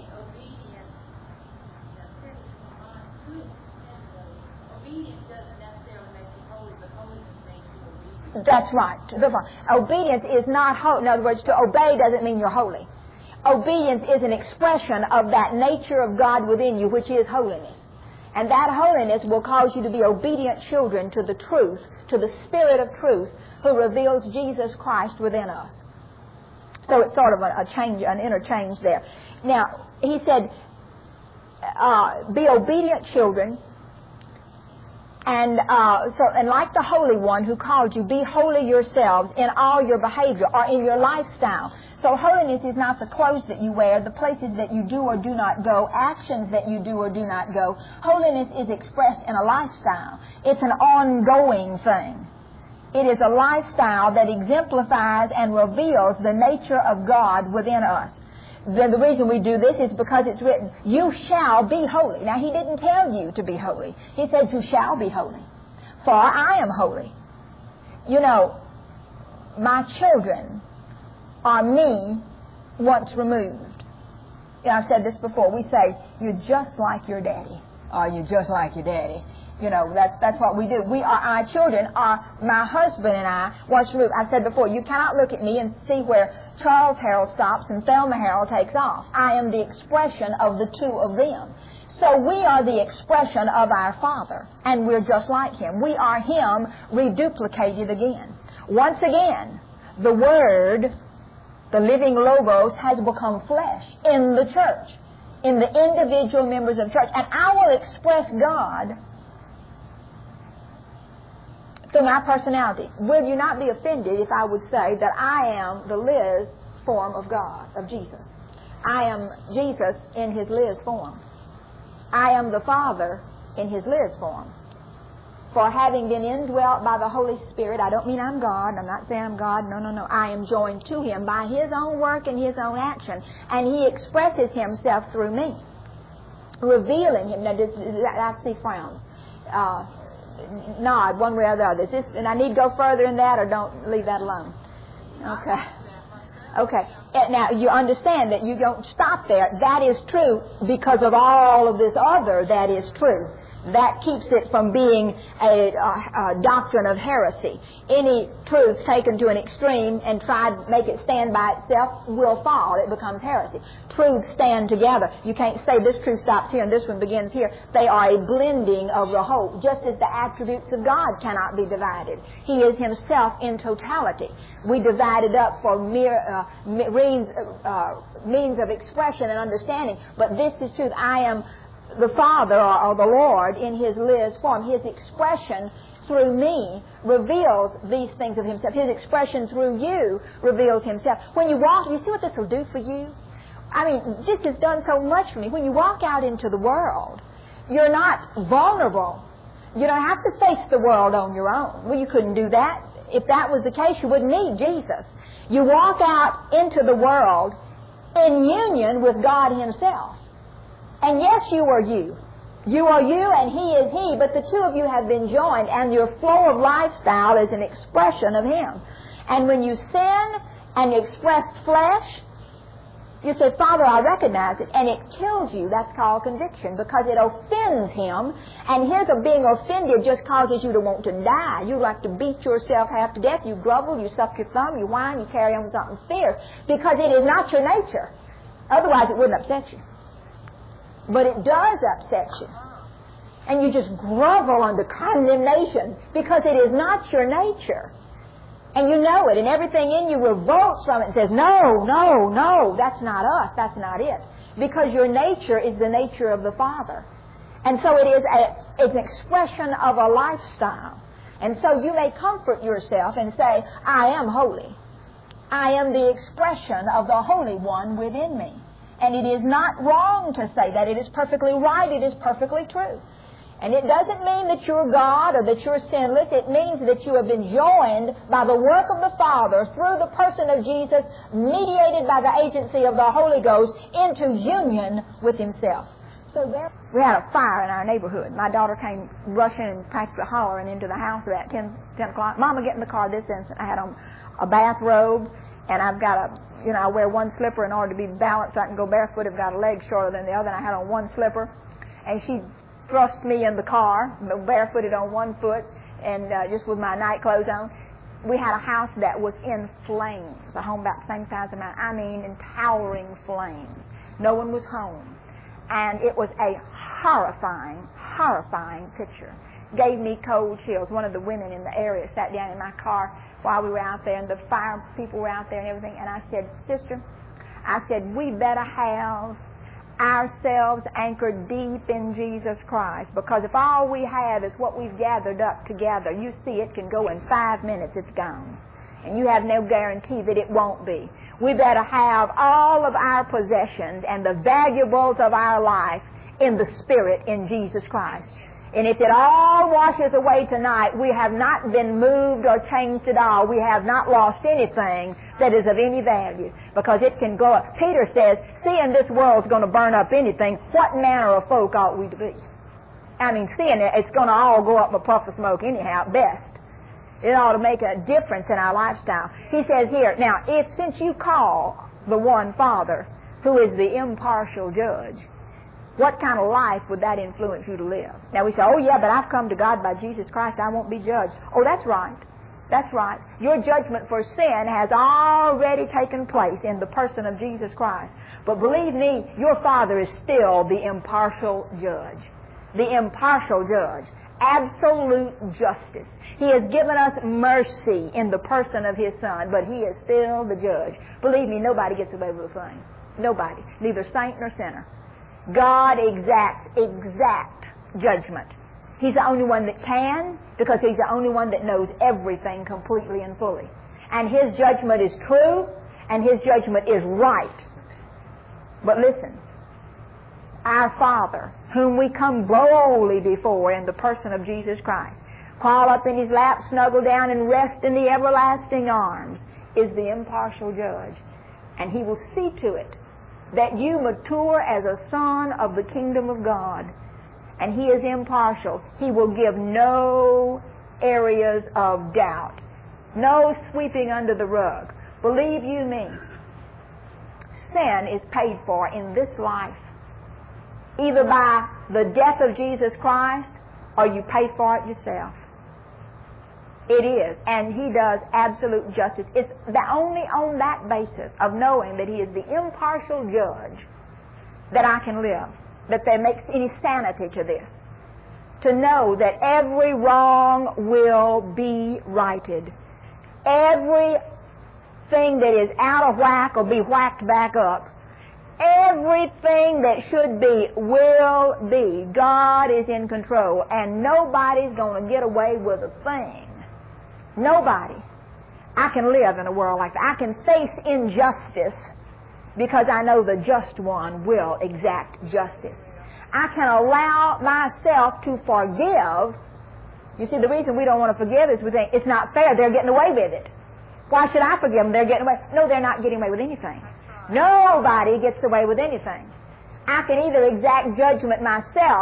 That's right. Obedience is not holy. In other words, to obey doesn't mean you're holy. Obedience is an expression of that nature of God within you, which is holiness. And that holiness will cause you to be obedient children to the truth, to the Spirit of truth, who reveals Jesus Christ within us. So it's sort of a, a change, an interchange there. Now, he said, uh, be obedient children, and uh, so and like the Holy One who called you, be holy yourselves in all your behavior or in your lifestyle. So holiness is not the clothes that you wear, the places that you do or do not go, actions that you do or do not go. Holiness is expressed in a lifestyle. It's an ongoing thing. It is a lifestyle that exemplifies and reveals the nature of God within us. The, the reason we do this is because it's written, you shall be holy. Now, he didn't tell you to be holy. He said, you shall be holy, for I am holy. You know, my children are me once removed. You know, I've said this before. We say, you're just like your daddy, or you're just like your daddy. You know, that's, that's what we do. We are, our children are my husband and I once removed. I've said before, you cannot look at me and see where Charles Harold stops and Thelma Harold takes off. I am the expression of the two of them. So we are the expression of our Father, and we're just like Him. We are Him reduplicated again. Once again, the Word, the living Logos, has become flesh in the church, in the individual members of the church. And I will express God through my personality. Will you not be offended if I would say that I am the Liz form of God, of Jesus? I am Jesus in His Liz form. I am the Father in His Liz form. For having been indwelt by the Holy Spirit, I don't mean I'm God. I'm not saying I'm God. No, no, no. I am joined to Him by His own work and His own action. And He expresses Himself through me, revealing Him. Now, I see frowns. Uh, nod one way or the other. Is this, and I need to go further in that, or don't leave that alone? Okay. Okay. Now, you understand that you don't stop there. That is true because of all of this other that is true. That keeps it from being a, a, a doctrine of heresy. Any truth taken to an extreme and tried to make it stand by itself will fall. It becomes heresy. Truths stand together. You can't say this truth stops here and this one begins here. They are a blending of the whole, just as the attributes of God cannot be divided. He is Himself in totality. We divide it up for mere uh, means, uh, means of expression and understanding, but this is truth. I am the Father, or, or the Lord, in His Liz form. His expression through me reveals these things of Himself. His expression through you reveals Himself. When you walk, you see what this will do for you? I mean, this has done so much for me. When you walk out into the world, you're not vulnerable. You don't have to face the world on your own. Well, you couldn't do that. If that was the case, you wouldn't need Jesus. You walk out into the world in union with God Himself. And yes, you are you. You are you and He is He, but the two of you have been joined, and your flow of lifestyle is an expression of Him. And when you sin and you express flesh, you say, Father, I recognize it, and it kills you. That's called conviction, because it offends Him, and His of being offended just causes you to want to die. You like to beat yourself half to death. You grovel, you suck your thumb, you whine, you carry on with something fierce, because it is not your nature. Otherwise, it wouldn't upset you. But it does upset you. And you just grovel under condemnation, because it is not your nature. And you know it, and everything in you revolts from it and says, no, no, no, that's not us, that's not it. Because your nature is the nature of the Father. And so it is a, it's an expression of a lifestyle. And so you may comfort yourself and say, I am holy. I am the expression of the Holy One within me. And it is not wrong to say that. It is perfectly right. It is perfectly true. And it doesn't mean that you're God or that you're sinless. It means that you have been joined by the work of the Father through the person of Jesus, mediated by the agency of the Holy Ghost, into union with Himself. So there, we had a fire in our neighborhood. My daughter came rushing and practically hollering into the house about ten, ten o'clock. Mama, get in the car this instant. I had on a bathrobe, and I've got a, you know, I wear one slipper in order to be balanced so I can go barefoot. I've got a leg shorter than the other, and I had on one slipper. And she thrust me in the car, barefooted on one foot, and uh, just with my night clothes on. We had a house that was in flames, a home about the same size as mine. I mean, in towering flames. No one was home. And it was a horrifying, horrifying picture. Gave me cold chills. One of the women in the area sat down in my car while we were out there, and the fire people were out there and everything, and I said, Sister, I said, we better have ourselves anchored deep in Jesus Christ, because if all we have is what we've gathered up together, you see it can go in five minutes, it's gone. And you have no guarantee that it won't be. We better have all of our possessions and the valuables of our life in the Spirit in Jesus Christ. And if it all washes away tonight, we have not been moved or changed at all. We have not lost anything that is of any value, because it can go up. Peter says, seeing this world's going to burn up anything, what manner of folk ought we to be? I mean, seeing it, it's going to all go up in a puff of smoke anyhow, at best. It ought to make a difference in our lifestyle. He says here, now, if since you call the one Father, who is the impartial judge, what kind of life would that influence you to live? Now we say, oh yeah, but I've come to God by Jesus Christ, I won't be judged. Oh, that's right. That's right. Your judgment for sin has already taken place in the person of Jesus Christ. But believe me, your Father is still the impartial judge. The impartial judge. Absolute justice. He has given us mercy in the person of His Son, but He is still the judge. Believe me, nobody gets away with a thing. Nobody. Neither saint nor sinner. God exacts exact judgment. He's the only one that can, because He's the only one that knows everything completely and fully. And His judgment is true, and His judgment is right. But listen, our Father, whom we come boldly before in the person of Jesus Christ, crawl up in His lap, snuggle down, and rest in the everlasting arms, is the impartial judge. And He will see to it that you mature as a son of the kingdom of God. And He is impartial. He will give no areas of doubt, no sweeping under the rug. Believe you me, sin is paid for in this life, either by the death of Jesus Christ or you pay for it yourself. It is, and He does absolute justice. It's the only on that basis of knowing that He is the impartial judge that I can live, that there makes any sanity to this. To know that every wrong will be righted. Everything that is out of whack will be whacked back up. Everything that should be will be. God is in control, and nobody's going to get away with a thing. Nobody. I can live in a world like that. I can face injustice because I know the just one will exact justice. I can allow myself to forgive. You see, the reason we don't want to forgive is we think it's not fair. They're getting away with it. Why should I forgive them? They're getting away. No, they're not getting away with anything. Nobody gets away with anything. I can either exact judgment myself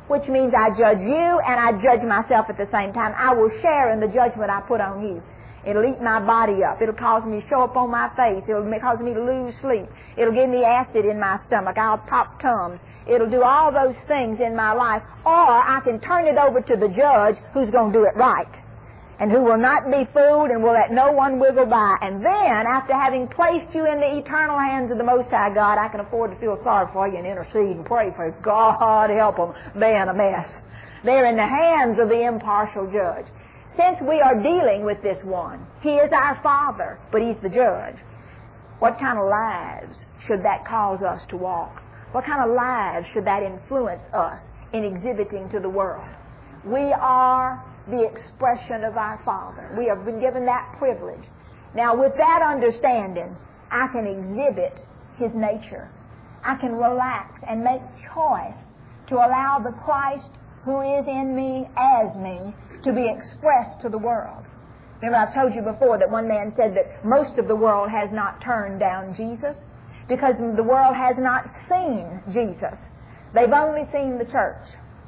which means I judge you and I judge myself at the same time. I will share in the judgment I put on you. It'll eat my body up. It'll cause me to show up on my face. It'll cause me to lose sleep. It'll give me acid in my stomach. I'll pop tums. It'll do all those things in my life. Or I can turn it over to the judge who's going to do it right, and who will not be fooled and will let no one wiggle by. And then, after having placed you in the eternal hands of the Most High God, I can afford to feel sorry for you and intercede and pray for you. God help them. They're in a mess. They're in the hands of the impartial judge. Since we are dealing with this one, He is our Father, but He's the judge. What kind of lives should that cause us to walk? What kind of lives should that influence us in exhibiting to the world? We are the expression of our Father. We have been given that privilege. Now, with that understanding, I can exhibit His nature. I can relax and make choice to allow the Christ who is in me as me to be expressed to the world. Remember, I've told you before that one man said that most of the world has not turned down Jesus because the world has not seen Jesus. They've only seen the church.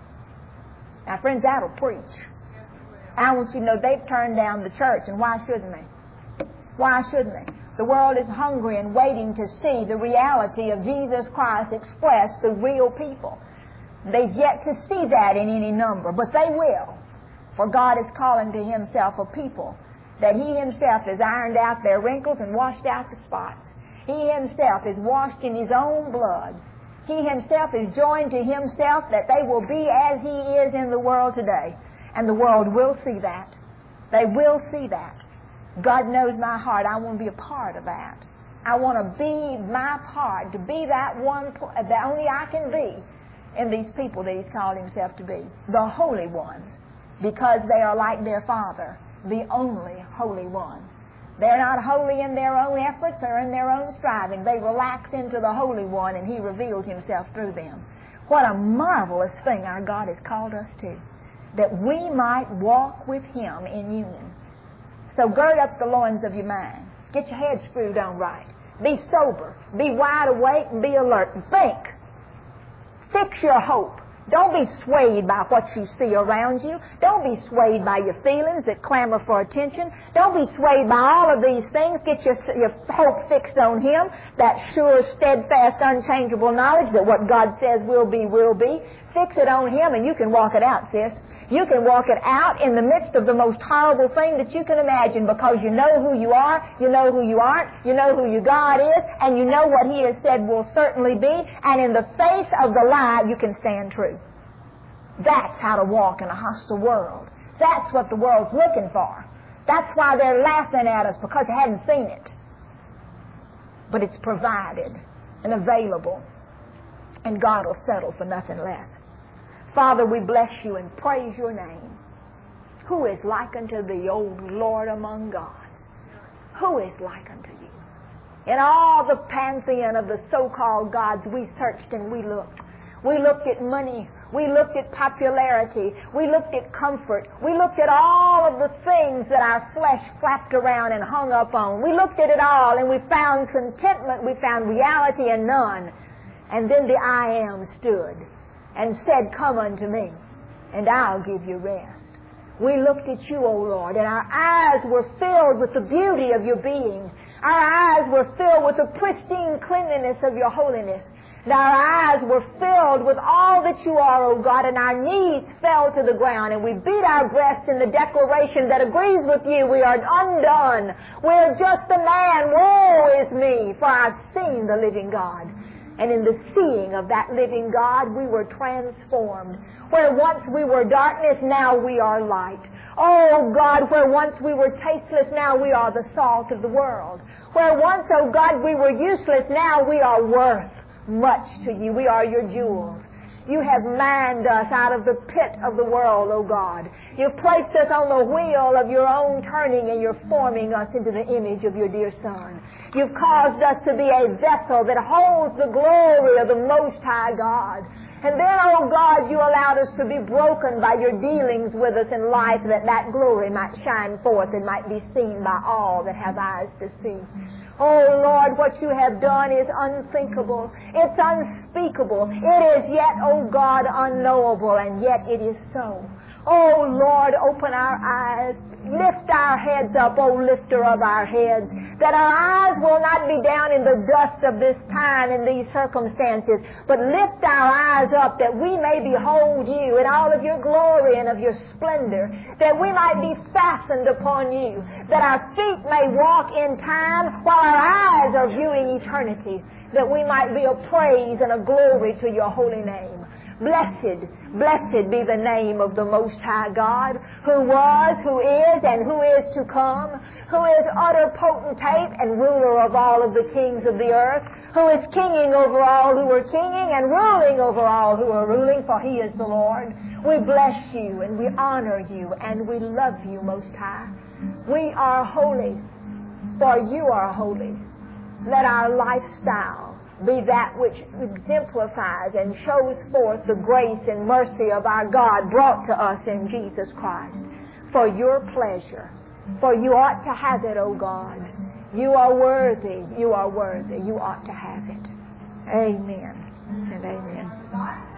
Now, friends, that'll preach. I want you to know they've turned down the church, and why shouldn't they? Why shouldn't they? The world is hungry and waiting to see the reality of Jesus Christ expressed to real people. They've yet to see that in any number, but they will. For God is calling to Himself a people that He Himself has ironed out their wrinkles and washed out the spots. He Himself is washed in His own blood. He Himself is joined to Himself that they will be as He is in the world today. And the world will see that. They will see that. God knows my heart. I want to be a part of that. I want to be my part, to be that one that only I can be in these people that He's called Himself to be. The holy ones. Because they are like their Father, the only Holy One. They're not holy in their own efforts or in their own striving. They relax into the Holy One, and He reveals Himself through them. What a marvelous thing our God has called us to, that we might walk with Him in union. So gird up the loins of your mind. Get your head screwed on right. Be sober. Be wide awake and be alert. And think. Fix your hope. Don't be swayed by what you see around you. Don't be swayed by your feelings that clamor for attention. Don't be swayed by all of these things. Get your, your hope fixed on Him, that sure, steadfast, unchangeable knowledge that what God says will be, will be. Fix it on Him and you can walk it out, sis. You can walk it out in the midst of the most horrible thing that you can imagine, because you know who you are, you know who you aren't, you know who your God is, and you know what He has said will certainly be, and in the face of the lie, you can stand true. That's how to walk in a hostile world. That's what the world's looking for. That's why they're laughing at us, because they hadn't seen it. But it's provided and available, and God will settle for nothing less. Father, we bless You and praise Your name. Who is like unto Thee, O Lord among gods? Who is like unto You? In all the pantheon of the so-called gods, we searched and we looked. We looked at money. We looked at popularity. We looked at comfort. We looked at all of the things that our flesh flapped around and hung up on. We looked at it all, and we found contentment. We found reality and none. And then the I Am stood and said, Come unto me, and I'll give you rest. We looked at You, O Lord, and our eyes were filled with the beauty of Your being. Our eyes were filled with the pristine cleanliness of Your holiness. And our eyes were filled with all that You are, O God, and our knees fell to the ground, and we beat our breasts in the declaration that agrees with You. We are undone. We are just a man. Woe is me, for I've seen the living God. And in the seeing of that living God, we were transformed. Where once we were darkness, now we are light. Oh God, where once we were tasteless, now we are the salt of the world. Where once, oh God, we were useless, now we are worth much to You. We are Your jewels. You have mined us out of the pit of the world, O God. You've placed us on the wheel of Your own turning, and You're forming us into the image of Your dear Son. You've caused us to be a vessel that holds the glory of the Most High God. And then, oh God, You allowed us to be broken by Your dealings with us in life, that that glory might shine forth and might be seen by all that have eyes to see. Oh, Lord, what you have done is unthinkable. It's unspeakable. It is yet, oh God, unknowable, and yet it is so. Oh, Lord, open our eyes. Lift our heads up, oh lifter of our heads, that our eyes will not be down in the dust of this time and these circumstances, but lift our eyes up that we may behold you in all of your glory and of your splendor, that we might be fastened upon you, that our feet may walk in time while our eyes are viewing eternity, that we might be a praise and a glory to your holy name. Blessed, blessed be the name of the Most High God, who was, who is, and who is to come, who is utter potentate and ruler of all of the kings of the earth, who is kinging over all who are kinging and ruling over all who are ruling, for He is the Lord. We bless you and we honor you and we love you, Most High. We are holy, for you are holy. Let our lifestyle be that which exemplifies and shows forth the grace and mercy of our God brought to us in Jesus Christ for your pleasure. For you ought to have it, O God. You are worthy. You are worthy. You ought to have it. Amen and amen.